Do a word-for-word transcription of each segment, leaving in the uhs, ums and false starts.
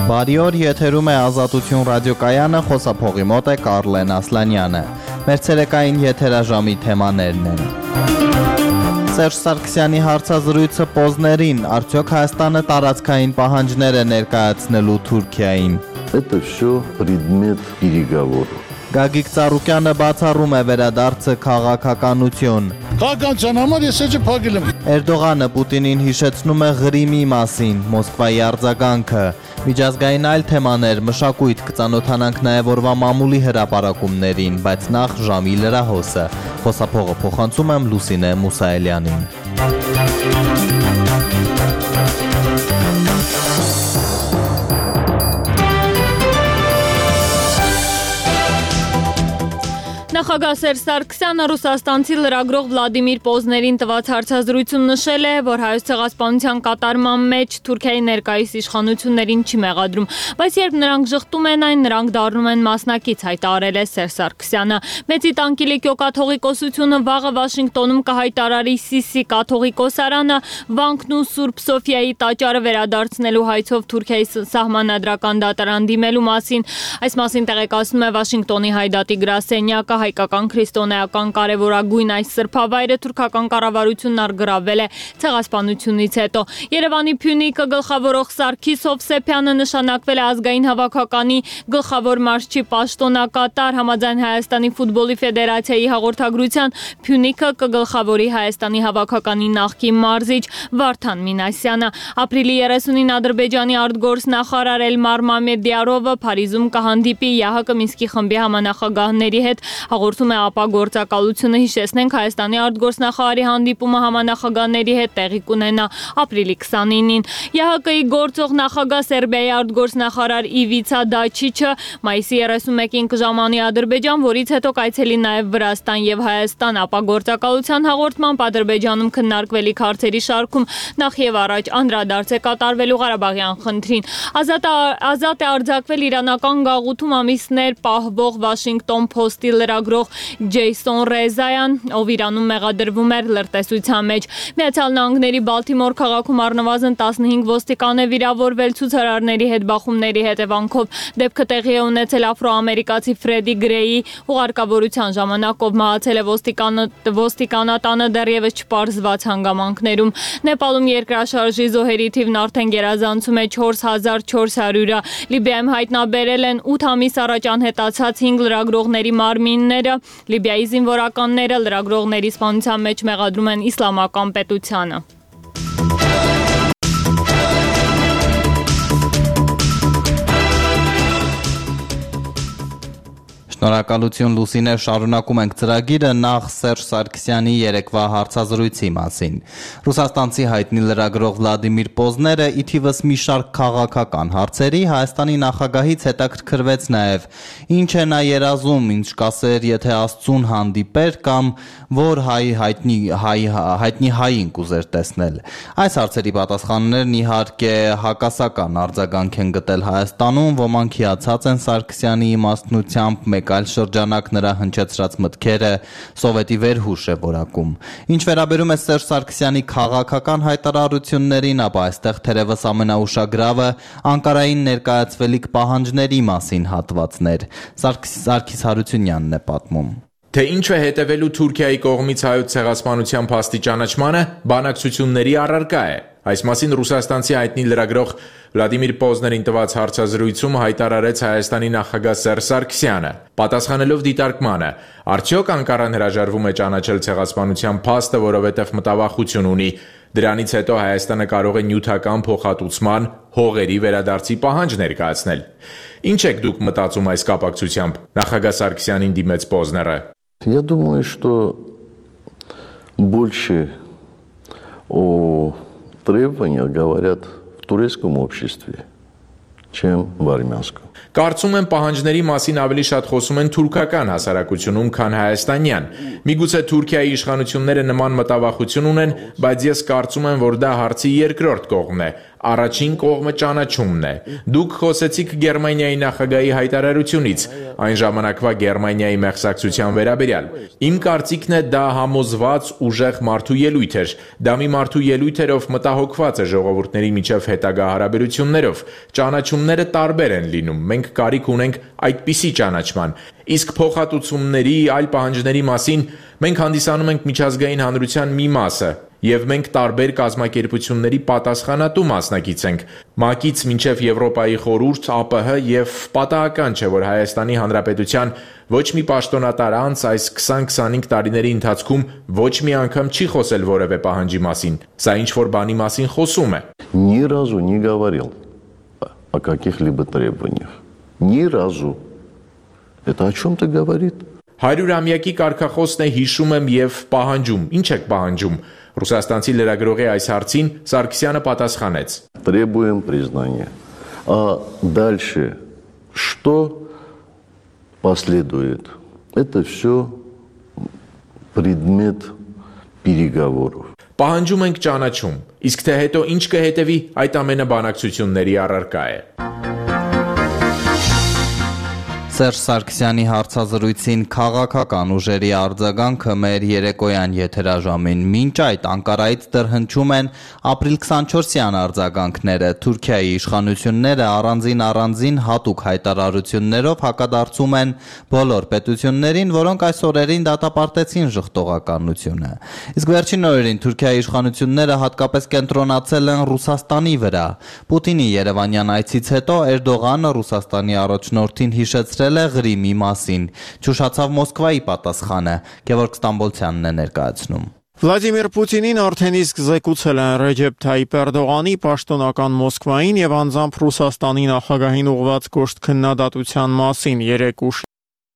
Բարի օր, եթերում է Ազատություն ռադիոկայանը, խոսափողի մոտ է Կարլեն Ասլանյանը։ Մեր ցերեկային եթերաժամի թեմաներն են. Սերժ Սարգսյանի հարցազրույցը Պոզներին, արդյոք Հայաստանը տարածքային պահանջներ է ներկայացնելու Թուրքիային։ Это всё предмет переговоров. Գագիկ Ծառուկյանը բացառում է վերադարձը քաղաքականություն։ Քաղաքականության համար ես էջը փակել եմ։ Էրդողանը Պուտինին հիշեցնում է Ղրիմի մասին, Մոսկվայի արձագանքը։ Միջազգային այլ թեմաներ, մշակույթ, կծանոթանանք նաև օրվա մամուլի հրապարակումներին, բայց նախ ժամի լրահոսը։ Խոսափողը փոխանցում եմ Լուսինե Մուսայելյանին։ Նախագահ Սերժ Սարգսյանը ռուսաստանցի լրագրող Վլադիմիր Պոզներին տված հարցազրույցում նշել է, որ Հայոց ցեղասպանության կատարման մեջ Թուրքիայի ներկայիս իշխանություններին չի մեղադրում, բայց երբ նրանք ժխտում են այն, նրանք դառնում են մասնակից, հայտարարել է Սերժ Սարգսյանը։ Մեծի տանկիլիկյո կաթողիկոսությունը վաղը Վաշինգտոնում կհայտարարի Սիսի կաթողիկոսարանը, Վանքն ու Սուրբ Սոֆիայի տաճարը վերադարձնելու հայցով Թուրքիայի սահմանադրական դատարան դիմելու մասին։ Այս մասին տեղեկացնում է Վաշինգտոնի Հայդատի գրասենյակը։ Հայկական քրիստոնեական կարևորագույն այս սրբավայրը թուրքական կառավարությունն առգրավել է ցեղասպանությունից հետո։ Երևանի Փյունիկը գլխավորող Սարգիս Հովսեփյանը նշանակվել է ազգային հավաքականի գլխավոր մարզչի պաշտոնակատար, համաձայն Հայաստանի ֆուտբոլի ֆեդերացիայի հաղորդագրության Փյունիկը կգլխավորի Հայաստանի հավաքականի նախկին մարզիչ Վարդան Մինասյանը։ Ապրիլի երեսունին Ադրբեջանի արտգործնախարար Էլմար Մամեդյարովը Փարիզում կհանդիպի ԵԱՀԿ Մինսկի խմբի համանախագահների հետ։ Հաղորդում է ԱՊԱ գործակալությունը, հիշեցնենք Հայաստանի արտգործնախարարի հանդիպումը համանախագահների հետ տեղի կունենա ապրիլի քսանինին։ ԵԱՀԿ-ի գործող նախագահ Սերբիայի արտգործնախարար Իվիցա Դաչիչը մայիսի երեսունմեկին կժամանի Ադրբեջան, որից հետո կայցելի նաև Վրաստան եւ Հայաստան։ ԱՊԱ գործակալության հաղորդմամբ Ադրբեջանում քննարկվելիք հարցերի շարքում նախ եւ առաջ անդրադարձ է կատարվելու Ղարաբաղյան խնդրին։ Ազատ ազատ է արձակվել իրանական գաղութում ամիսներ պահվող Վաշինգտոն Փոստի լրագրող Ջեյսոն Ռեզայան, ով Իրանում մեղադրվում էր լրտեսության մեջ։ Միացյալ Նահանգների Բալթիմոր քաղաքում առնվազն տասնհինգ ոստիկան է վիրավորվել ցուցարարների հետ բախումների հետևանքով։ Դեպքը տեղի է ունեցել աֆրոամերիկացի Ֆրեդի Գրեյի ուղարկավորության ժամանակ, ով մահացել է ոստիկանը ոստիկանատանը դեռևս չպարզված հանգամանքներում։ Նեպալում երկրաշարժի զոհերի թիվն արդեն գերազանցում է չորս հազար չորս հարյուրը։ Լիբիայում հայտնաբերել են ութ ամիս առաջ անհետացած հինգ լրագրողների մարմինները։ Լիբիայի զինվորականները լրագրողների սպանության մեջ մեղադրում են իսլամական պետությանը։ Շնորհակալություն Լուսինե, շարունակում ենք ծրագիրը, նախ Սերժ Սարգսյանի երեկվա հարցազրույցի մասին։ Ռուսաստանցի հայտնի լրագրող Վլադիմիր Պոզները ի թիվս մի շարք քաղաքական հարցերի Հայաստանի նախագահից հետաքրքրվեց նաև ինչ է նա երազում, ինչ կասեր, եթե Աստծուն հանդիպեր կամ որ հայ հայտնի հայ հայտնի հային կուզեր տեսնել։ Այս հարցերի պատասխաններն իհարկե հակասական արձագանք են գտել Հայաստանում, ոմանք հիացած են Սարգսյանի իմաստնությամբ, մեկ այլ շրջանակ նրա հնչեցրած մտքերը սովետի վերհուշ է որակում։ Ինչ վերաբերում է Սերժ Սարգսյանի քաղաքական հայտարարություններին, ապա այստեղ թերևս ամենաուշագրավը Անկարային ներկայացվելիք պահանջների մասին հատվածներ։ Սարգիս Հարությունյանն է պատմում։ Թե ինչ է հետևելու Թուրքիայի կողմից հայոց ցեղասպանության փաստի ճանաչմանը, բանակցությունների առարկա է։ Այս մասին ռուսաստանցի հայտնի լրագրող Վլադիմիր Պոզներին տված հարցազրույցում հայտարարեց Հայաստանի նախագահ Սերժ Սարգսյանը։ Պատասխանելով դիտարկմանը, արդյոք Անկարան հրաժարվում է ճանաչել ցեղասպանության փաստը, որովհետև մտավախություն ունի։ Դրանից հետո Հայաստանը կարող է նյութական փոխհատուցման, հողերի վերադարձի պահանջ ներկայացնել։ Ինչ եք дук մտածում այս կապակցությամբ, նախագահ Սարգսյանին դիմեց Պոզները։ Я думаю, что больше о требованиях говорят в турецком обществе, чем в армянском. Կարծում եմ պահանջների մասին ավելի շատ խոսում են թուրքական հասարակությունում, քան հայաստանյան։ Միգուցե Թուրքիայի իշխանությունները նման մտավախություն ունեն, բայց ես կարծում եմ, որ դա հարցի երկրորդ կողմն է։ Առաջին կողմը ճանաչումն է։ Դուք խոսեցիք Գերմանիայի նախագահի հայտարարությունից, այն ժամանակվա Գերմանիայի մեղսակցության վերաբերյալ։ Իմ կարծիքն է, դա համոզված ուժեղ մարդու ելույթ էր։ Դա մի մարդու ելույթ էր, ով մտահոգված է ժողովուրդների միջև հետագա հարաբերություններով։ Ճանաչումները տարբեր են լինում։ Մենք կարիք ունենք այդպիսի ճանաչման։ Իսկ փոխհատուցումների, այլ պահանջների մասին մենք հանդիսանում ենք միջազգային հանրության մի մասը, եւ մենք տարբեր կազմակերպությունների պատասխանատու մասնակից ենք, ՄԱԿ-ից մինչև Եվրոպայի խորհուրդ, ԱՊՀ եւ պատահական չէ, որ Հայաստանի Հանրապետության ոչ մի պաշտոնատար անձ այս քսան-քսանհինգ տարիների ընթացքում ոչ մի անգամ չի խոսել որևէ պահանջի մասին։ Սա ինչ-որ բանի մասին խոսում է։ Ни разу не говорил о каких-либо требованиях. Ни разу. Это о чем-то говорит. Հարյուրամյակի կարգախոսն է հիշում եմ եւ պահանջում։ Ինչ եք պահանջում։ Ռուսաստանցի լրագրողի այս հարցին Սարգսյանը պատասխանեց. Требуем признания. А дальше что последует? Это все предмет переговоров. Պահանջում ենք ճանաչում, իսկ թե հետո ինչ կհետևի, այդ ամենը բանակցությունների առարկա է։ Սերժ Սարգսյանի հարցազրույցին քաղաքական ուժերի արձագանքը մեր երեկոյան եթերաժամին մինչ այդ Անկարայից դրհնչում են ապրիլ քսանչորսյան արձագանքները։ Թուրքիայի իշխանությունները առանձին առանձին հատուկ հայտարարություններով հակադարձում են բոլոր պետություններին, որոնք այս օրերին դատապարտեցին ժխտողականությունը։ Իսկ վերջին օրերին Թուրքիայի իշխանությունները հատկապես կենտրոնացել են Ռուսաստանի վրա։ Պուտինի Երևանյան այցից հետո Էրդողանը Ռուսաստանի առաջնորդին հիշեցրել Ղրիմի մասին։ Չուշացավ Մոսկվայի պատասխանը։ Գևորգ Ստամբոլցյանն է ներկայացնում։ Վլադիմիր Պուտինին արդեն իսկ զեկուցել են Ռեջեփ Թայիփ Էրդողանի պաշտոնական Մոսկվային եւ անձամբ Ռուսաստանի նախագահին ուղղված կոշտ քննադատության մասին երեկ ուշ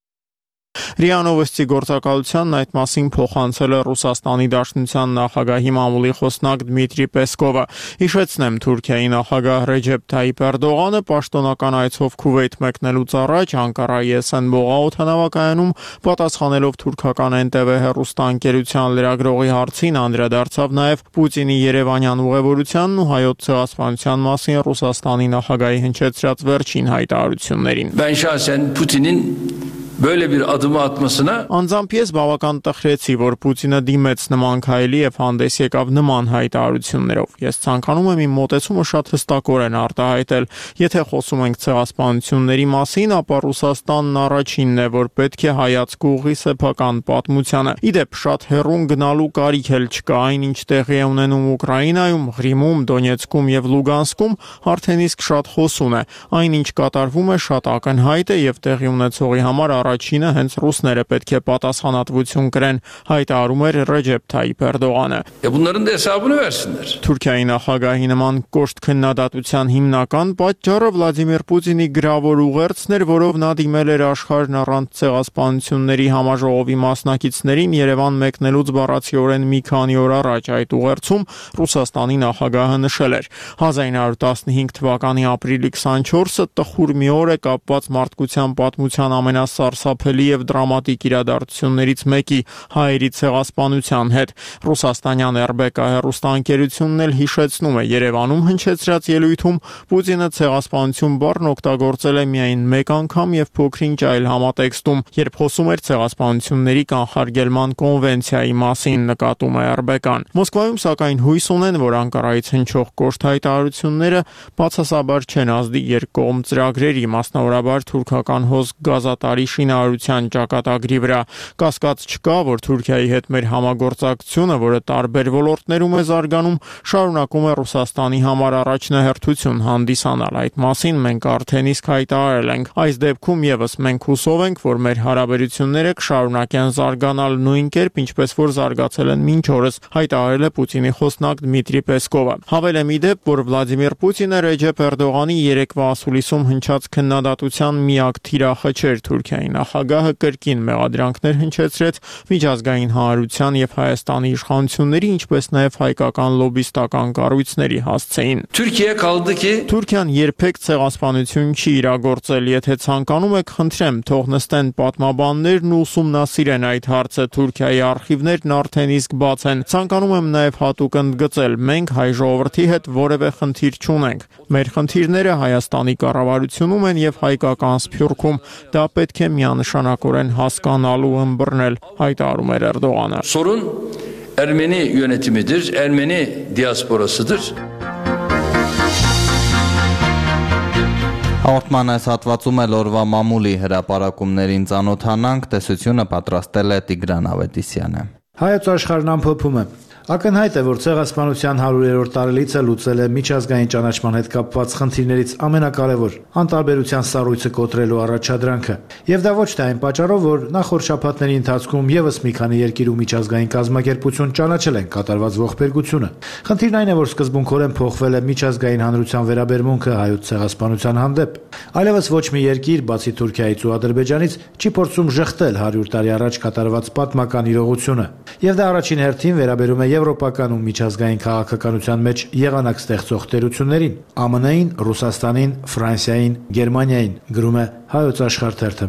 ՌԻԱ Նովոստի գործակալությանն այդ մասին փոխանցել է Ռուսաստանի Դաշնության նախագահի մամուլի խոսնակ Դմիտրի Պեսկովը։ Հիշեցնեմ, Թուրքիայի նախագահ Ռեջեփ Թայիփ Էրդողանը պաշտոնական այցով Քուվեյթ մեկնելուց առաջ Անկարայի Էսենբողա օդանավակայանում պատասխանելով թուրքական Էն Տե Վե հեռուստաընկերության լրագրողի հարցին անդրադարձավ նաև Պուտինի Երևանյան ուղևորությանն ու հայոց ցեղասպանության մասին Ռուսաստանի նախագահի հնչեցրած վերջին հայտարարություններին։ Ben şahsen Putin'in böyle bir adımı atmasına Անձամբ ես բավական տխրեցի, որ Պուտինը դիմեց նման քայլի եւ հանդես եկավ նման հայտարարություններով։ Ես ցանկանում եմ իմ մոտեցումը շատ հստակորեն արտահայտել։ Եթե խոսում ենք ցեղասպանությունների մասին, ապա Ռուսաստանն առաջինն է, որ պետք է հայացք ուղղի սեփական պատմությանը։ Իդեպ շատ հեռուն գնալու կարիք էլ չկա, այնինչ տեղի է ունենում Ուկրաինայում, Ղրիմում, Դոնեցկում եւ Լուգանսկում, արդեն իսկ շատ խոսուն է։ Այնինչ կատարվում է շատ ակնհայտ է եւ տեղի ունեցողի համար առաջինը հենց ռուսները պետք է պատասխանատվություն կրեն, հայտարարում էր Ռեջեփ Թայիփ Էրդողանը։ e bunların da hesabını versinler. Թուրքիայի նախագահի նման կոշտ քննադատության հիմնական պատճառը Վլադիմիր Պուտինի գրավոր ուղերձն էր, որով նա դիմել էր աշխարհն առանց ցեղասպանությունների համաժողովի մասնակիցներին Երևան մեկնելուց բառացիորեն մի քանի օր առաջ։ Այդ ուղերձում Ռուսաստանի նախագահը նշել էր. հազար ինը հարյուր տասնհինգ թվականի ապրիլի քսանչորսը տխուր մի օր է կապված մարդկության պատմության ամենասարսափելի եւ դրամատիկ իրադարձություններից մեկի հայերի ցեղասպանության հետ։ Ռուսաստանյան Էր Բե Կա հեռուստաընկերությունն էլ հիշեցնում է Երևանում հնչեցրած ելույթում Պուտինը ցեղասպանություն բառն օգտագործել է միայն մեկ անգամ եւ փոքրինչ այլ համատեքստում, երբ խոսում էր ցեղասպանությունների կանխարգելման կոնվենցիայի մասին, նկատում է Էր Բե Կան։ Մոսկվայում սակայն հույս ունեն, որ Անկարայից հնչող կոշտ հայտարարությունները բացասաբար չեն ազդի երկկողմ ծրագրերի, մասնավորաբար թուրքական հոսք գազատարի շինարարության ճակատագրի վրա։ Կասկած չկա, որ Թուրքիայի հետ մեր համագործակցությունը, որը տարբեր ոլորտներում է զարգանում, շարունակում է Ռուսաստանի համար առաջնահերթություն հանդիսանալ։ Այդ մասին մենք արդեն իսկ հայտարարել ենք։ Այս դեպքում եւս մենք հուսով ենք, որ մեր հարաբերությունները կշարունակեն զարգանալ նույն կերպ, ինչպես որ զարգացել են մինչ օրս, հայտարարել է Պուտինի խոսնակ Դմիտրի Պեսկովը։ Հավելեմ ի դեպ, որ Վլադիմիր Պուտինը Ռեջեփ Էրդողանի երեկվա ասուլիսում հնչած քննադատության միակ թիրախը չէր։ Թուրքիայի նախագահը կրկին մեղադրանքներ հնչեցրեց միջազգային հանրության եւ Հայաստանի իշխանությունների, ինչպես նաեւ հայկական լոբիստական կառույցների հասցեին։ Türkiye kaldı ki Թուրքիան երբեք ցեղասպանություն չի իրագործել, եթե ցանկանում եք, խնդրեմ, թող նստեն պատմաբաններն ու ուսումնասիրեն այդ հարցը։ Թուրքիայի արխիվներն արդեն իսկ բաց են։ Ցանկանում եմ նաեւ հատուկ ընդգծել, մենք հայ ժողովրդի հետ որևէ խնդիր չունենք։ Մեր խնդիրները Հայաստանի կառավարությունում են եւ հայկական Սփյուռքում։ Դա պետք է միանշանակորեն հասկանալ ու ըմբռնել, հայտարարում էր Էրդողանը։ sorun Ermeni yönetimidir, Ermeni diasporasıdır. Հաղորդման այս հատվածում էլ օրվա մամուլի հրապարակումներին ծանոթանանք, տեսությունը պատրաստել է Տիգրան Ավետիսյանը։ Հայոց աշխարհն ամփոփում է։ Ակնհայտ է, որ ցեղասպանության հարյուրերորդ տարելիցը լուծել է միջազգային ճանաչման հետ կապված խնդիրներից ամենակարևոր անտարբերության սառույցը կոտրելու առաջադրանքը։ Եվ դա ոչ թե այն պատճառով, որ նախորդ շաբաթների ընթացքում եւս մի քանի երկիր ու միջազգային կազմակերպություն ճանաչել են կատարված ողբերգությունը։ Խնդիրն այն է, որ սկզբունքորեն փոխվել է միջազգային հանրության վերաբերմունքը հայոց ցեղասպանության հանդեպ։ Այլևս ոչ մի երկիր, բացի Թուրքիայից ու Ադրբեջանից, չի փորձում ժխտել հարյուր տարի առաջ կատարված պատմական իրողությունը։ Եվ դա առաջին հերթին վերաբերում է եվրոպական ու միջազգային քաղաքականության մեջ եղանակ ստեղծող տերություններին՝ ԱՄՆ -ին, Ռուսաստանին, Ֆրանսիային, Գերմանիային, գրում է Հայոց աշխարհ թերթը։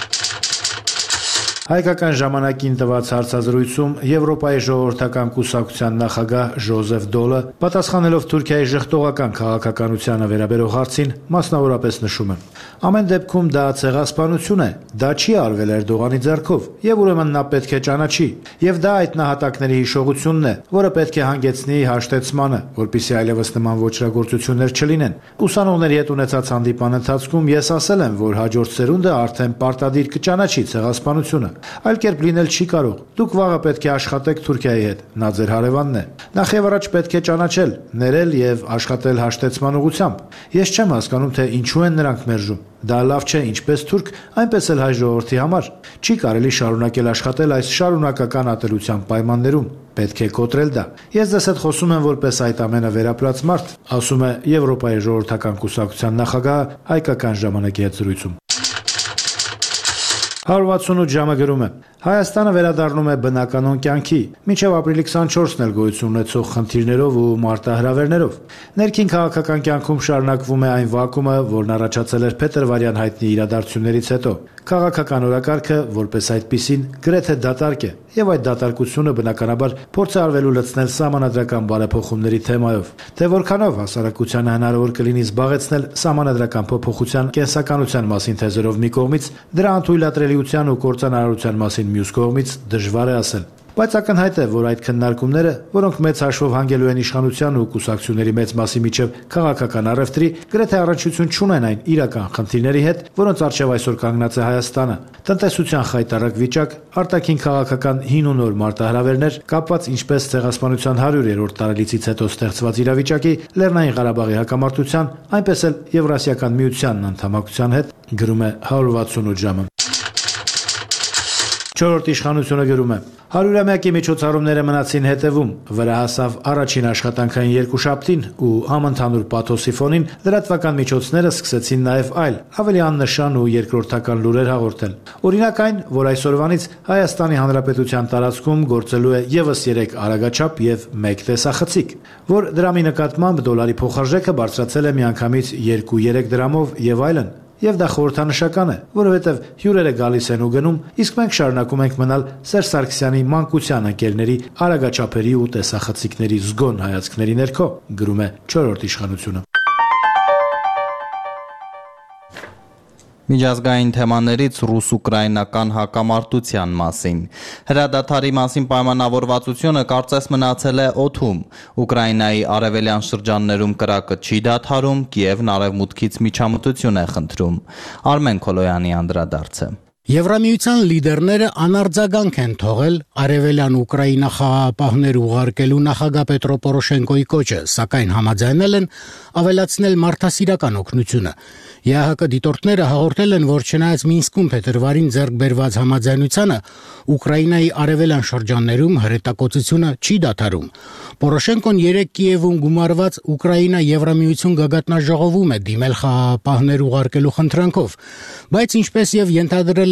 Հայկական ժամանակին տված հարցազրույցում Եվրոպայի ժողովրդական կուսակցության նախագահ Ժոզեֆ Դոլը, պատասխանելով Թուրքիայի ժխտողական քաղաքականությանը վերաբերող հարցին, մասնավորապես նշում է. Ամեն դեպքում դա ցեղասպանություն է, դա չի արվել Էրդողանի ձեռքով, եւ ուրեմն նա պետք է ճանաչի, եւ դա այդ նահատակների հիշողությունն է, որը պետք է հանգեցնի հաշտեցմանը, որպեսզի այլևս նման ոչրագործություններ չլինեն։ Ուսանողների հետ ունեցած հանդիպան ընթացքում ես ասել եմ, որ հաջորդ սերունդը արդեն պարտադիր կճանաչի ցեղասպանությունը։ Այլ կերպ լինել չի կարող։ Դուք վաղը պետք է աշխատեք Թուրքիայի հետ, նա ձեր հարևանն է։ Նախ եւ առաջ պետք է ճանաչել, ներել եւ աշխատել հաշտեցման ուղղությամբ։ Ես չեմ հասկանում, թե ինչու են նրանք մերժում։ Դա լավ չէ ինչպես թուրք, այնպես էլ հայ ժողովրդի համար։ Չի կարելի շարունակել աշխատել այս շարունակական ատելության պայմաններում։ Պետք է կոտրել դա։ Ես ձեզ հետ խոսում եմ որպես այդ ամենը վերապրած մարդ, ասում է Եվրոպայի ժողովրդական կուսակցության նախագահը Հայկական ժամանակի հետ զրույցում։ հարյուր վաթսունութ ժամը գրում է. Հայաստանը վերադառնում է բնականոն կյանքի, մինչև ապրիլի քսանչորսն էլ գոյություն ունեցող խնդիրներով ու մարտահրավերներով։ Ներքին քաղաքական կյանքում շարունակվում է այն վակումը, որն առաջացել էր փետրվարյան հայտնի իրադարձություններից հետո։ Քաղաքական օրակարգը, որպես այդպիսին, գրեթե դատարկ է, եւ այդ դատարկությունը բնականաբար փորձ է արվելու լցնել սահմանադրական բարեփոխումների թեմայով։ Թե որքանով հասարակությանը հնարավոր կլինի զբաղեցնել սահմանադրական փոփոխության կենսականության մասին թեզերով մի կողմից, դրա անթույլատրելիության ու կործանարարության մասին մյուս կողմից դժվար է ասել։ Բայց ակնհայտ է, որ այդ քննարկումները, որոնք մեծ հաշվով հանգելու են իշխանության ու կուսակցությունների մեծ մասի միջև քաղաքական առևտրի, գրեթե առնչություն չունեն այն իրական խնդիրների հետ, որոնց առջև այսօր կանգնած է Հայաստանը։ Տնտեսության խայտառակ վիճակ, արտաքին քաղաքական հին ու նոր մարտահրավերներ, կապված ինչպես ցեղասպանության հարյուրերորդ տարելիցից հետո ստեղծված իրավիճակի, Լեռնային Ղարաբաղի հակամարտության, այնպես էլ Եվրասիական միությանն անդամակցության հետ, գրում է հարյուր վաթսունութ ժամը։ Չորրորդ իշխանությունը գրում է. հարյուրամյակի միջոցառումները մնացին հետևում, վրա հասավ առաջին աշխատանքային երկուշաբթին ու համընդհանուր պաթոսի ֆոնին լրատվական միջոցները սկսեցին նաև այլ, ավելի աննշան ու երկրորդական լուրեր հաղորդել։ Օրինակ այն, որ այսօրվանից Հայաստանի Հանրապետության տարածքում գործելու է ևս երեք արագաչափ եւ մեկ տեսախցիկ, որ դրամի նկատմամբ դոլարի փոխարժեքը բարձրացել է միանգամից երկու-երեք դրամով եւ այլն։ Եվ դա խորհրդանշական է, որովհետև հյուրերը գալիս են ու գնում, իսկ մենք շարունակում ենք մնալ Սերժ Սարգսյանի մանկության ընկերների արագաչափերի ու տեսախցիկների զգոն հայացքների ներքո, գրում է չորրորդ իշխանությունը։ Միջազգային թեմաներից ռուս-ուկրաինական հակամարտության մասին։ Հրադադարի մասին պայմանավորվածությունը կարծես մնացել է օդում։ Ուկրաինայի արևելյան շրջաններում կրակը չի դադարում, Կիևն արևմուտքից միջամտություն է խնդրում։ Արմեն Քոլոյանի անդրադարձը։ Եվրամիության լիդերները անարձագանք են թողել արևելյան Ուկրաինա խաղաղապահներ ուղարկելու նախագահ Պետրո Պորոշենկոյի կոչը, սակայն համաձայնել են ավելացնել մարդասիրական օգնությունը։ ԵԱՀԿ դիտորդները հաղորդել են, որ չնայած Մինսկում փետրվարին ձեռք բերված համաձայնությանը, Ուկրաինայի արևելյան շրջաններում հրետակոծությունը չի դադարում։ Պորոշենկոն երեկ Կիևում գումարված Ուկրաինա-Եվրամիություն գագաթնաժողովում է դիմել խաղաղապահներ ուղարկելու խնդրանքով, բայց ինչպես եւ ենթադրել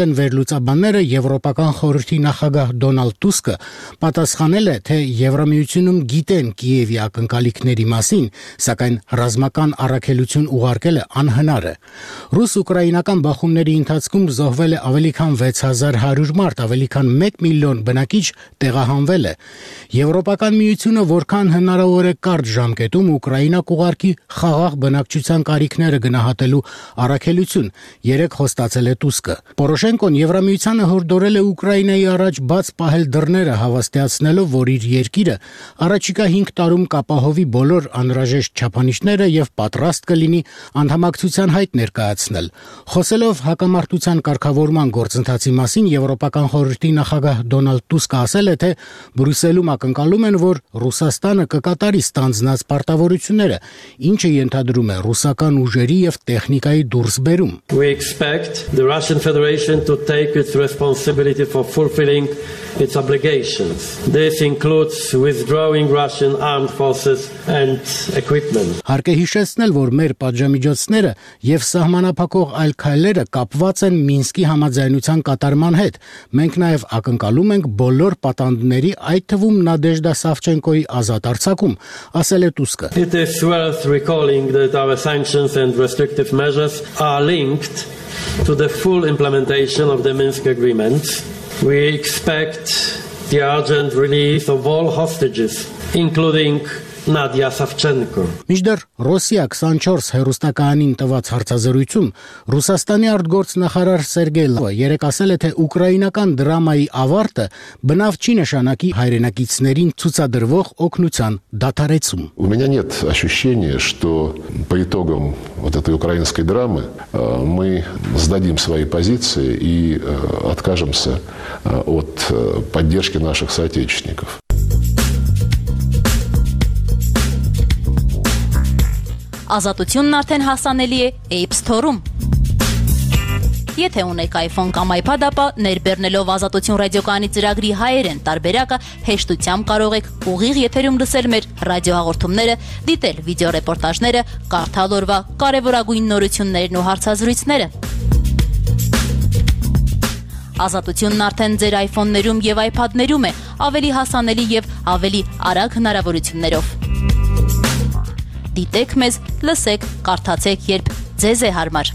ասել են վերլուծաբանները, Եվրոպական խորհրդի նախագահ Դոնալդ Տուսկը պատասխանել է, թե Եվրամիությունում գիտեն Կիևի ակնկալիքների մասին, սակայն ռազմական առաքելություն ուղարկելը անհնար է։ Ռուս-ուկրաինական բախումների ընթացքում զոհվել է ավելի քան վեց հազար հարյուր մարդ, ավելի քան մեկ միլիոն բնակիչ տեղահանվել է։ Եվրոպական միությունը որքան հնարավոր է կարճ ժամկետում Ուկրաինա կուղարկի խաղաղ բնակչության կարիքները գնահատելու առաքելություն, երեք խոստացել է Տուսկը։ Պորոշենկոն Եվրամիությանը հորդորել է Ուկրաինայի առաջ բաց պահել դռները, հավաստիացնելով, որ իր երկիրը առաջիկա հինգ տարում կապահովի բոլոր անհրաժեշտ չափանիշները եւ պատրաստ կլինի անդամակցության հայտ ներկայացնել։ Խոսելով հակամարտության կարգավորման գործընթացի մասին, Եվրոպական խորհրդի նախագահ Դոնալդ Տուսկը ասել է, թե Բրյուսելում ակնկալում են, որ Ռուսաստանը կկատարի ստանձնած պարտավորությունները, ինչը ենթադրում է ռուսական ուժերի եւ տեխնիկայի դուրսբերում։ We expect the Russian Federation to take its responsibility for fulfilling its obligations. This includes withdrawing Russian armed forces and equipment. Հարկ է հիշեցնել, որ մեր պատժամիջոցները եւ սահմանափակող այլ քայլերը կապված են Մինսկի համաձայնության կատարման հետ։ Մենք նաեւ ակնկալում ենք բոլոր պատանդների, այդ թվում Նադեժդա Սավչենկոյի ազատ արձակում, ասել է Տուսկը։ It is worth recalling that our sanctions and restrictive measures are linked to the full implementation of the Minsk agreements. We expect the urgent release of all hostages, including Nadia Savchenko. Մինչդեռ Ռոսիա քսանչորս հեռուստակայանին տված հարցազրույցում Ռուսաստանի արտգործնախարար Սերգեյ Լավրովը երեկ ասել է, թե ուկրաինական դրամայի ավարտը բնավ չի նշանակի հայրենակիցներին ցուցադրվող օգնության դադարեցում։ У меня нет ощущения, что по итогам вот этой украинской драмы мы сдадим свои позиции и откажемся от поддержки наших соотечественников. Ազատությունն արդեն հասանելի է App Store-ում։ Եթե ունեք iPhone կամ iPad, ապա ներբեռնելով Ազատություն ռադիոկայանի ծրագրի հայերեն տարբերակը հեշտությամբ կարող եք ուղիղ եթերում լսել մեր ռադիոհաղորդումները, դիտել վիդեոռեպորտաժները, կարդալ օրվա կարևորագույն նորություններն ու հարցազրույցները։ Ազատությունն արդեն ձեր iPhone-ներում եւ iPad-ներում է, ավելի հասանելի եւ ավելի արագ հնարավորություններով։ Դիտեք մեզ, լսեք, կարդացեք, երբ ձեզ է հարմար։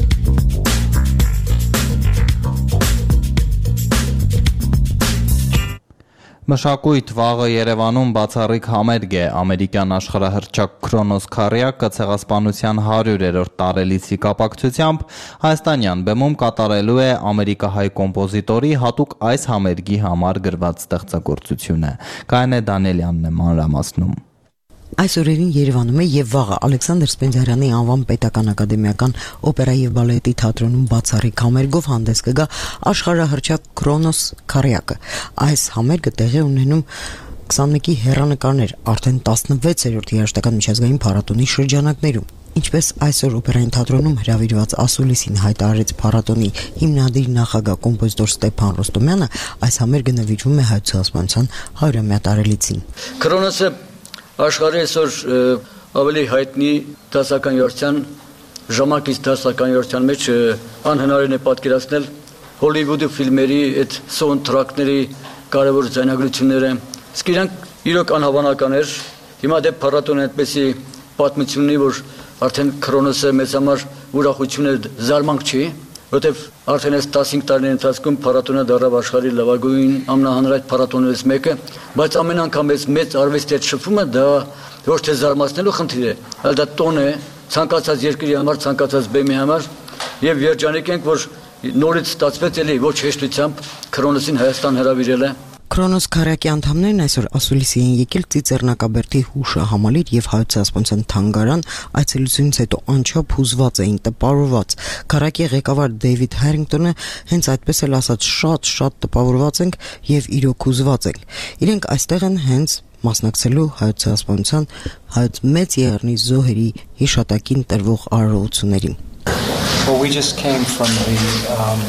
Մշակույթ վաղը Երևանում բացառիկ համերգ է։ Ամերիկյան աշխարհահռչակ Քրոնոս Քարյակը ցեղասպանության հարյուրերորդ տարելիցի կապակցությամբ հայաստանյան բեմում կատարելու է ամերիկահայ կոմպոզիտորի հատուկ այս համերգի համար գրված ստեղծագործությունը։ Կայանե Դանիելյանն է մանրամասնում։ Այս օրերին Երևանում է եւ վաղը Ալեքսանդր Սպենդիարյանի անվան պետական ակադեմիական օպերա եւ բալետի թատրոնում բացառիկ համերգով հանդես կգա աշխարհահռչակ Քրոնոս Քարյակը։ Այս համերգը տեղի ունենում քսանմեկի հեռանկարներ արդեն տասնվեցերորդ երաժշտական միջազգային փառատոնի շրջանակներում։ Ինչպես այսօր օպերային թատրոնում հրավիրված ասուլիսին հայտարարեց փառատոնի հիմնադիր նախագահ կոմպոզիտոր Ստեփան Ռոստոմյանը, այս համերգը նվիրվում է հայ ցեղասպանության հարյուրամյա տարելիցին։ Քրոնոսը աշխարհի այսօր ավելի հայտնի դասական երգչության ժամանակից դասական երգչության մեջ անհնարին է պատկերացնել Հոլիվուդի ֆիլմերի այդ սաունդթրաքների կարևոր ձայնագրությունները։ Իսկ իրանք իրոք անհավանական էր։ Հիմա դե փառատոնը այդպեսի պատմություն ունի, որ արդեն Քրոնոսը մեծ համար ուրախություն է, զարմանք չի, որտեվ արդեն այս տասնհինգ տարիների ընթացքում փառատոնը դառավ աշխարհի լավագույն ամենահանրայտ փառատոններից մեկը, բայց ամեն անգամ այս մեծ արվեստի հետ շփումը դա ոչ թե զարմացնելու խնդիր է, այլ դա տոն է ցանկացած երկրի համար, ցանկացած բեմի համար, եւ երջանիկ ենք, որ նորից ստացվեց էլի ոչ հեշտությամբ Քրոնոսին Հայաստան հրավիրել է։ Քրոնոս Քարյակի անդամներն այսօր ասուլիսի են եկել Ծիծեռնակաբերդի հուշահամալիր եւ հայոց ցեղասպանության թանգարան, այցելությունից հետո անչափ հուզված էին, տպավորված։ Քարյակի ղեկավար Դեյվիդ Հարինգտոնը հենց այդպես էլ ասաց, շատ-շատ տպավորված ենք եւ իրոք հուզված ենք։ Իրենք այստեղ են հենց մասնակցելու հայոց ցեղասպանության, հայոց մեծ եղեռնի զոհերի հիշատակին տրվող արարողություններին։ Well, we just came from the um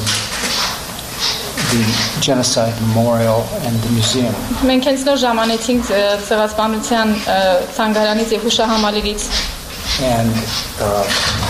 the genocide memorial and the museum. Մենք հենց նոր ժամանեցինք ցեղասպանության ցանգարանից եւ հուշահամալիրից. And uh,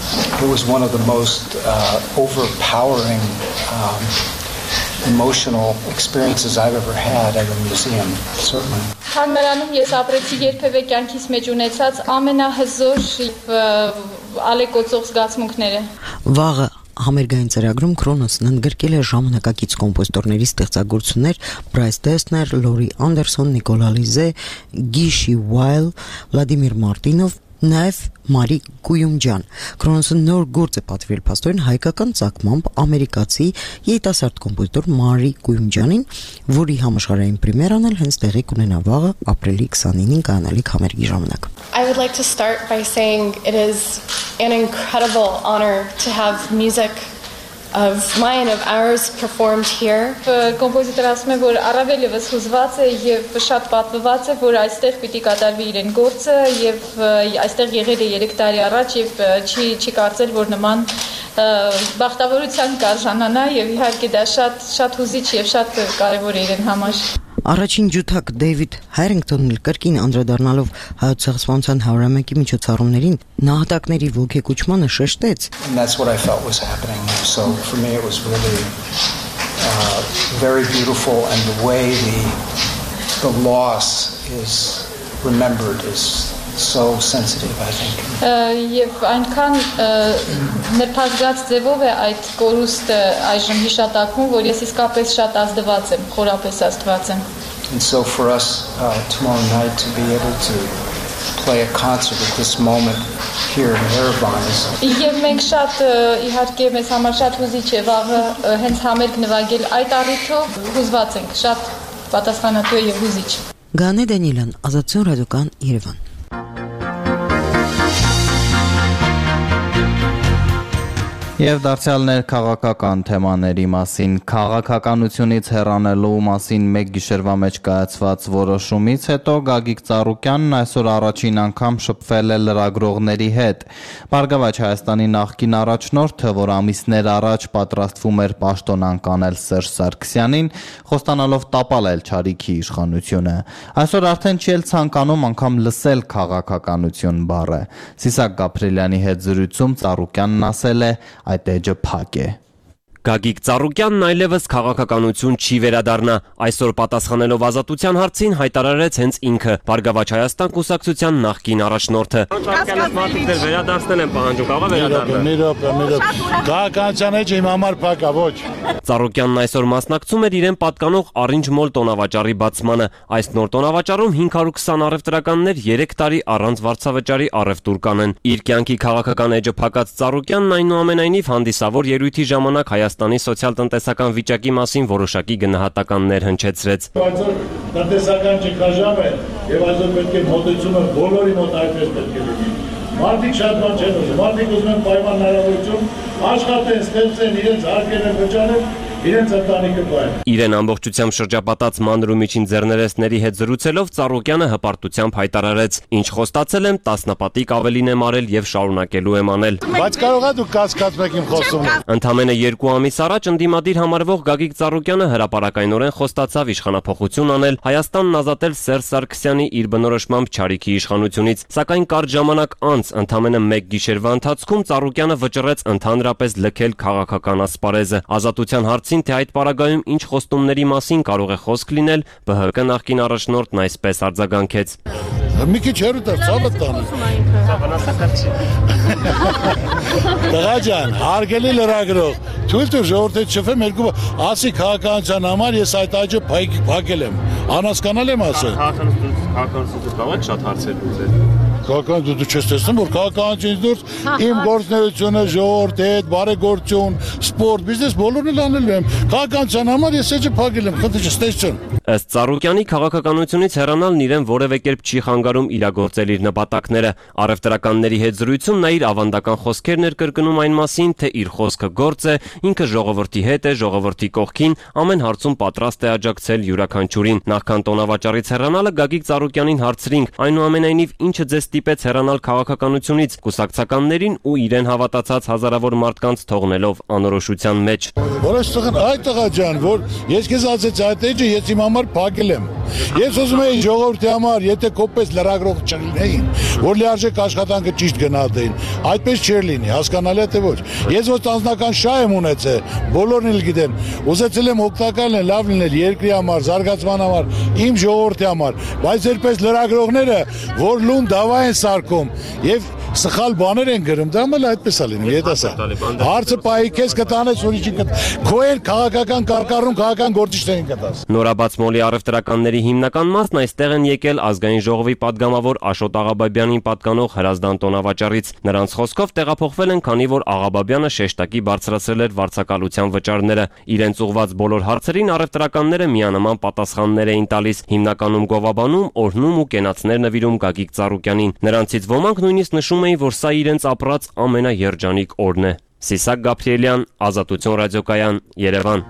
it was one of the most uh, overpowering um, emotional experiences I've ever had at a museum, certainly. Թանգարանում ես ապրեցի երբևէ կյանքիս մեջ ունեցած ամենահզոր ալեկոծող զգացմունքները։ Վաղը համերգային ծրագրում Քրոնոսն ընդգրկել է ժամանակակից կոմպոզիտորների ստեղծագործություններ Բրայս Դեսներ, Լորի Անդերսոն, Նիկոլա Լիզե, Գիշի Ուայլ, Վլադիմիր Մարտինով, նաև Մարի Գույումջան։ Քրոնոսը նոր գործ է պատվիրել փաստորեն հայկական ծագմամբ ամերիկացի երիտասարդ կոմպոզիտոր Մարի Գույումջանին, որի համաշխարհային պրեմիերան էլ հենց տեղի կունենա վաղը ապրիլի քսանինին կայանալիք համերգի ժամանակ։ I would like to start by saying it is an incredible honor to have music of mine, of ours, performed here. Կոմպոզիտորը ասում է, որ առավել ևս հուզված է եւ շատ պատվված է, որ այստեղ պիտի կատարվի իրեն գործը եւ այստեղ եղել է երեք տարի առաջ եւ չի չի կարծել, որ նման բախտավորության կարժանանա եւ իհարկե դա շատ շատ հուզիչ եւ շատ կարեւոր է իրեն համար։ Առաջին ջութակ Դեյվիդ Հայրինգտոնն էլ կրկին անդրադառնալով հայոց ցեղասպանության հարյուրամյակի միջոցառումներին նահատակների ոգեկոչմանը շեշտեց. And that's what I felt was happening. So for me it was really uh, very beautiful, and the way the the loss is remembered is so sensitive, I think. Եվ այնքան ներփազգած ձևով է այդ կորուստը այժմ հիշատակվում, որ ես իսկապես շատ ազդված եմ, խորապես ազդված եմ։ And so for us uh, tomorrow night to be able to play a concert at this moment here in Yerevan is. Եվ մենք շատ իհարկե մեզ համար շատ հուզիչ է վաղը հենց համերգ նվագել այդ առիթով, հուզված ենք, շատ պատասխանատու եւ հուզիչ։ Գանե Դանիելյան, Ազատություն ռադիոկան, Երևան։ Եվ դարձյալներ քաղաքական թեմաների մասին, քաղաքականությունից հեռանալու մասին մեկ գիշերվա մեջ կայացված որոշումից հետո Գագիկ Ծառուկյանն այսօր առաջին անգամ շփվել է լրագրողների հետ։ Բարգավաճ Հայաստանի նախկին առաջնորդը, որ ամիսներ առաջ պատրաստվում էր պաշտոն անկանել Սերժ Սարգսյանին, խոստանալով տապալել Չարիքի իշխանությունը, այսօր արդեն չի էլ ցանկանում անգամ լսել քաղաքականություն բառը։ Սիսակ Գաբրելյանի հետ զրույցում Ծառուկյանն ասել է. այդ էջը փակ է։ Գագիկ Ծառուկյանն այլևս քաղաքականություն չի վերադառնա, այսօր պատասխանելով Ազատության հարցին հայտարարեց հենց ինքը, Բարգավաճ Հայաստան կուսակցության նախկին առաջնորդը։ վերադարձնել են պահանջում, կարող է վերադառնալ։ Քաղաքականության էջը իմ համար փակ է, ոչ։ Ծառուկյանն այսօր մասնակցում էր իրեն պատկանող Առինջ մոլ տոնավաճառի բացմանը։ Այս նոր տոնավաճառում հինգ հարյուր քսան առևտրականներ երեք տարի առանց վարձավճարի առևտուր կանեն։ Իր կյանքի քաղաքական էջը փակած Ծառուկյանն այնուամենայնիվ հանդիսավոր ելույթի ժամանակ Հայաստանի սոցիալ-տնտեսական վիճակի մասին որոշակի գնահատականներ հնչեցրեց։ Այսօր տնտեսական ճգնաժամ է եւ այսօր պետք է մոտեցումը բոլորի մոտ այդպես պետք է լինի։ Մարդիկ շատ բան չեն ուզում, մարդիկ ուզում են պայման հնարավորություն աշխատեն, ստեղծեն, իրենց հարկերը վճարեն, իրենց ընտանիքը պահեն։ Իրեն ամբողջությամբ շրջապատած մանր ու միջին ձեռներեցների հետ զրուցելով Ծառուկյանը հպարտությամբ հայտարարեց. «Ինչ խոստացել եմ, տասնապատիկ ավելին եմ արել եւ շարունակելու եմ անել»։ Բայց կարող է դու կասկածեք իմ խոստումը։ Ընդամենը երկու ամիս առաջ ընդդիմադիր համարվող Գագիկ Ծառուկյանը հրապարակայնորեն խոստացավ իշխանափոխություն անել, Հայաստանն ազատել Սերժ Սարգսյանի իր բնորոշմամբ Չարիքի իշխանությունից, սակայն կարճ ժամանակ անց ընդամենը մեկ գիշերվա ընթացքում Ծառուկյանը վճռեց ընդհանրապես լքել քաղաքական ասպարեզը։ Ազատության հարցին, թե այդ պարագայում ինչ խոստումների մասին կարող է խոսք լինել, Բ Հ Կ նախկին առաջնորդն այսպես արձագանքեց. Մի քիչ հեռու տար, ցավը տանը։ Տղա ջան, հարգելի լրագրող, թույլ տուր ժողովրդի չփեմ երկու ասի քաղաքականության համար ես այդ աճը փակել եմ։ Անհասկանալ եմ ասել։ Քաղաքականությունից կարող շատ հարցեր լուծել։ Քաղաքական դու չես տեսնում, որ քաղաքականությունից դուրս իմ գործունեությունը, ժողովրդի հետ, բարեգործություն, սպորտ, բիզնես բոլորն էլ անել եմ։ Քաղաքականության համար ես էջը փակել եմ, խնդրի չստեղծեմ։ Ըստ Ծառուկյանի քաղաքականությունից հեռանալն իրեն որևէ կերպ չի խանգարում իրագործել իր նպատակները։ Առևտրականների հետ զրույցում նա իր ավանդական խոսքերն էր կրկնում այն մասին, թե իր խոսքը գործ է, ինքը ժողովրդի հետ է, ժողովրդի կողքին, ամեն հարցում պատրաստ է աջակցել յուրաքանչյուրին։ Նախքան տոնավաճառից հեռանալը Գագիկ Ծառուկյանին հարցրինք, այնուամենայնիվ ինչը ձեզ ստիպեց հեռանալ քաղաքականությունից, կուսակցականներին ու իրեն հավատացած հազարավոր մարդկանց թողնելով անորոշության մեջ։ Որոշ տղան, այդ տղա ջան, որ ես քեզ ասեցի, այդ էջը ես իմ համար փակել եմ։ Ես ուզում եի ժողովրդի համար, եթե կոպես լրագրող չլինեին, որ լիարժեք աշխատանքը ճիշտ գնահատեին, այդպես չէր լինի, հասկանալի է թե ոչ։ Ես ոչ անձնական շահ եմ ունեցել, բոլորն էլ գիտեն, ուզեցել եմ օգտակար լինել, լավ լինել երկրի համար, զարգացման համար, իմ ժողովրդի համար, բայց երբես լրագրողները, որ լուն դավա են սարքում եւ սխալ բաներ են գրում, դա մել այդպես է լինում, ետասա։ Հարցը պայի քեզ կտանես, ուրիշին կտ։ Քո էլ քաղաքական կարկառում քաղաքական գործիչներին կտաս։ Նորաբաց մոլի առևտրականների հիմնական մասն այստեղ են եկել ազգային ժողովի падգամավոր Աշոտ Աղաբաբյանին պատկանող Հրազդան տոնավաճառից։ Նրանց խոսքով տեղափոխվել են, քանի որ Աղաբաբյանը շեշտակի բարձրացրել էր վարձակալության վճարները։ Իրենց ուղված բոլոր հարցերին առևտրականները միանման պատասխաններ էին տալիս, հիմնականում գովաբանում, օրհնում ու կենացներ նվիրում Գագիկ Ծառուկյանին։ Նրանցից ոմանք նույնիսկ նշում էին, որ սա իրենց ապրած ամենաերջանիկ օրն է։ Սիսակ Գաբրիելյան, Ազատություն ռադիոկայան, Երևան։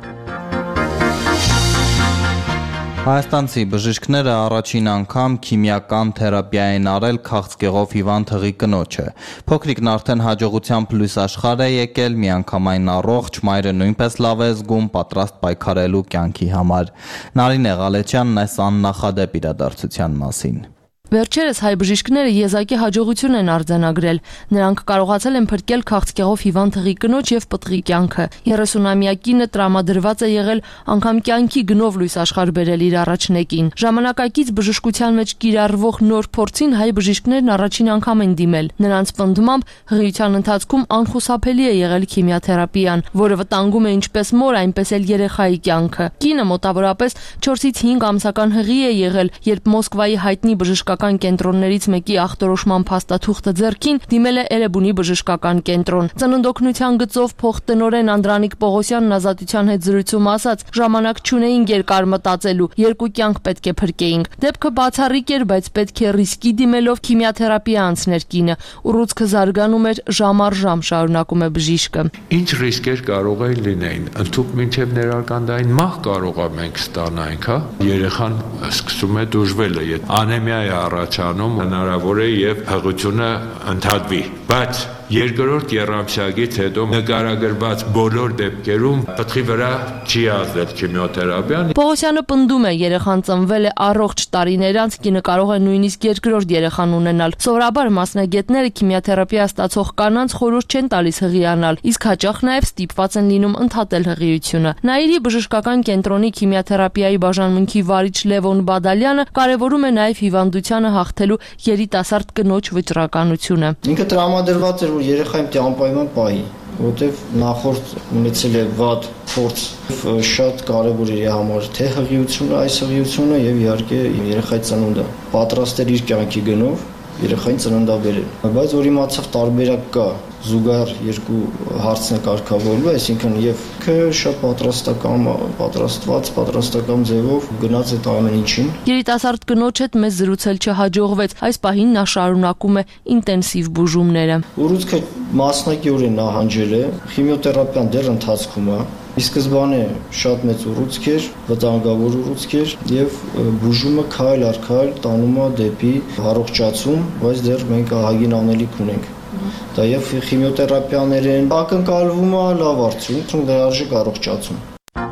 Հայաստանցի բժիշկները առաջին անգամ քիմիական թերապիա են արել քաղցկեղով հիվանդ հղի կնոջը։ Փոքրիկն արդեն հաջողությամբ լույս աշխարհ է եկել, միանգամայն առողջ, մայրը նույնպես լավ է զգում, պատրաստ պայքարելու կյանքի համար։ Նարինե Ղալեչյանն այս աննախադեպ իրադարձության մասին։ Վերջերս հայ բժիշկները եզակի հաջողություն են արձանագրել։ Նրանք կարողացել են փրկել քաղցկեղով հիվանդ հղի կնոջ եւ պտղի կյանքը։ երեսունամյա կինը տրամադրված է եղել անգամ կյանքի գնով լույս աշխարհ բերել իր առաջնեկին։ Ժամանակակից բժշկության մեջ կիրառվող նոր փորձին հայ բժիշկներն առաջին անգամ են դիմել։ Նրանց պնդմամբ հղիության ընթացքում անխուսափելի է եղել քիմիաթերապիան, որը վտանգում է ինչպես մոր, այնպես էլ երեխայի կյանքը։ Կինը մոտավորապես չորսից հինգ ամսական հղի է եղել, երբ Մոսկվայի հայտնի բժշկական կենտրոններից մեկի ախտորոշման փաստաթուղթը ձեռքին դիմել է Էրեբունի բժշկական կենտրոն։ Ծննդօգնության գծով փոխտնօրեն Անդրանիկ Պողոսյանն Ազատության հետ զրույցում ասաց. ժամանակ չունեինք երկար մտածելու, երկու կյանք պետք է փրկեինք։ Դեպքը բացառիկ էր, բայց պետք է ռիսկի դիմելով քիմիաթերապիա անցներ կինը։ Ուռուցքը զարգանում էր ժամ առ ժամ, շարունակում է բժիշկը։ Ինչ ռիսկեր կարող էին լինեին, ընդհանուր մինչև ներարկանդային մահ կարող է մենք ստանայինք, հա։ Երեխան սկսում է դժվել է, անեմիա է առաջանում, հնարավոր է եւ հղությունը ընդհատվի, բայց երկրորդ եռամսյակից հետո նկարագրված բոլոր դեպքերում պտղի վրա չի ազդել քիմիոթերապիան։ Պողոսյանը պնդում է, երեխան ծնվել է առողջ, տարիներ անց կինը կարող է նույնիսկ երկրորդ երեխան ունենալ։ Սովորաբար մասնագետները քիմիոթերապիա ստացող կանանց խորհուրդ չեն տալիս հղիանալ, իսկ հաճախ նաև ստիպված են լինում ընդհատել հղիությունը։ Նաիրի բժշկական կենտրոնի քիմիոթերապիայի բաժանմունքի վարիչ Լևոն Բադալյանը կարևորում է նաև հիվանդությանը հաղթելու երիտասարդ կնոջ վճռականությունը։ Ինքը տրամադրված էր, որ երեխային պիտի անպայման պահի, որտեվ նախորդ ունեցել է վատ փորձ, շատ կարևոր էր իր համար թե հղիությունը, այս հղիությունը եւ իհարկե երեխայի ծնունդը։ Պատրաստ էր իր կյանքի գնով երեխային ծննդաբերել, բայց որ իմացավ տարբերակ կա, զուգահեռ երկու հարցն է կարգավորելու, այսինքն եւ քը շատ պատրաստական, պատրաստված, պատրաստական ձևով գնաց այդ ամեն ինչին։ Երիտասարդ կնոջ հետ մեզ զրուցել չհաջողվեց, այս պահին նա շարունակում է ինտենսիվ բուժումները։ Ուռուցքը մասնակիորեն նահանջել է, քիմիոթերապիան դեռ ընթացքում է։ Ի սկզբանե շատ մեծ ուռուցք էր, վտանգավոր ուռուցք էր եւ բուժումը քայլ առ քայլ տանում է դեպի առողջացում, բայց դեռ մենք ահագին անելիք ունենք։ Դա եւ քիմիոթերապիաներեն ակնկալվում է լավ արդյունք, լրարժեք առողջացում։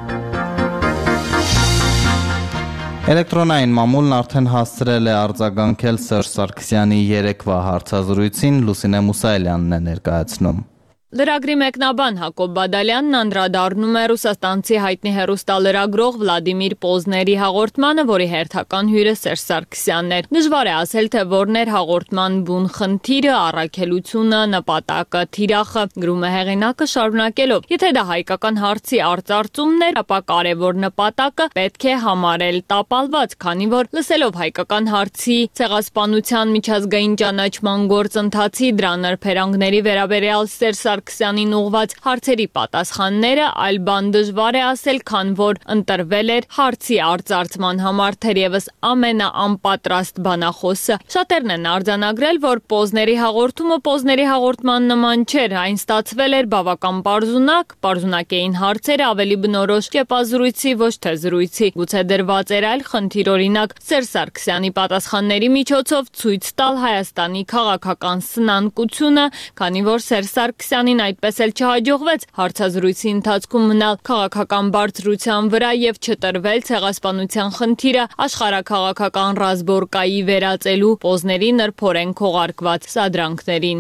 Էլեկտրոնային մամուլն արդեն հասցրել է արձագանքել Սերժ Սարգսյանի երեկվա հարցազրույցին, Լուսինե Մուսայելյանն է ներկայացնում։ Լրագրի մեկնաբան Հակոբ Բադալյանն անդրադառնում է ռուսաստանցի հայտնի հեռուստալրագրող Վլադիմիր Պոզների հաղորդմանը, որի հերթական հյուրը Սերժ Սարգսյանն էր։ Դժվար է ասել, թե որն էր հաղորդման բուն խնդիրը, առաքելությունը, նպատակը, թիրախը, գրում է հեղինակը շարունակելով։ Եթե դա հայկական հարցի արծարծումն էր, ապա կարևոր նպատակը պետք է համարել տապալված, քանի որ լսելով հայկական հարցի ցեղասպանության միջազգային ճանաչման գործընթացի դրա նրբերանգների վերաբերյալ Սերժ Սարգսյանին ուղված հարցերի պատասխանները, այլ բան դժվար է ասել, քան որ ընտրվել էր հարցի արծարծման համար թերևս ամենաանպատրաստ բանախոսը։ Շատերն են արձանագրել, որ Պոզների հաղորդումը Պոզների հաղորդման նման չէր, այն ստացվել էր բավական պարզունակ, պարզունակ էին հարցերը, ավելի բնորոշ կեպազրույցի, ոչ թե զրույցի։ Գուցե դրված էր այլ խնդիր, օրինակ Սերժ Սարգսյանի պատասխանների միջոցով ցույց տալ Հայաստանի քաղաքական սնանկությունը, քանի որ Սերժ Սարգսյանին այդպես էլ չհաջողվեց հարցազրույցի ընթացքում մնալ քաղաքական բարձրության վրա եւ չտրվել ցեղասպանության խնդիրը աշխարհաքաղաքական ռազմորկայի վերածելու Պոզների նրբորեն քողարկված սադրանքներին։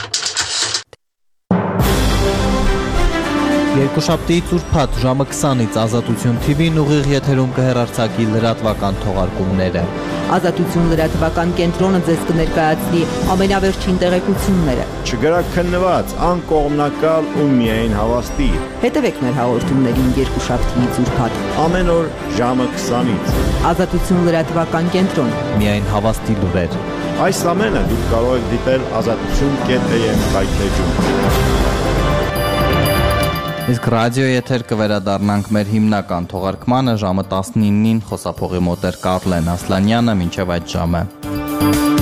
Երկուշաբթիից ուրբաթ ժամը քսանից Ազատություն թի վին ուղիղ եթերում կհեռարձակի լրատվական թողարկումները։ Ազատություն լրատվական կենտրոնը ձեզ կներկայացնի ամենավերջին տեղեկությունները։ Չգրաքննված, անկողմնակալ ու միայն հավաստի։ Հետևեք մեր հաղորդումներին երկուշաբթիից ուրբաթ ամեն օր ժամը քսանից։ Ազատություն լրատվական կենտրոն։ Միայն հավաստի լուրեր։ Այս ամենը դուք կարող եք դիտել ազատություն.am կայքէջում։ Իսկ ռադիո եթեր կվերադառնանք մեր հիմնական թողարկմանը ժամը տասնինին, խոսափողի մոտ էր Կարլեն Ասլանյանը, մինչև այդ ժամը։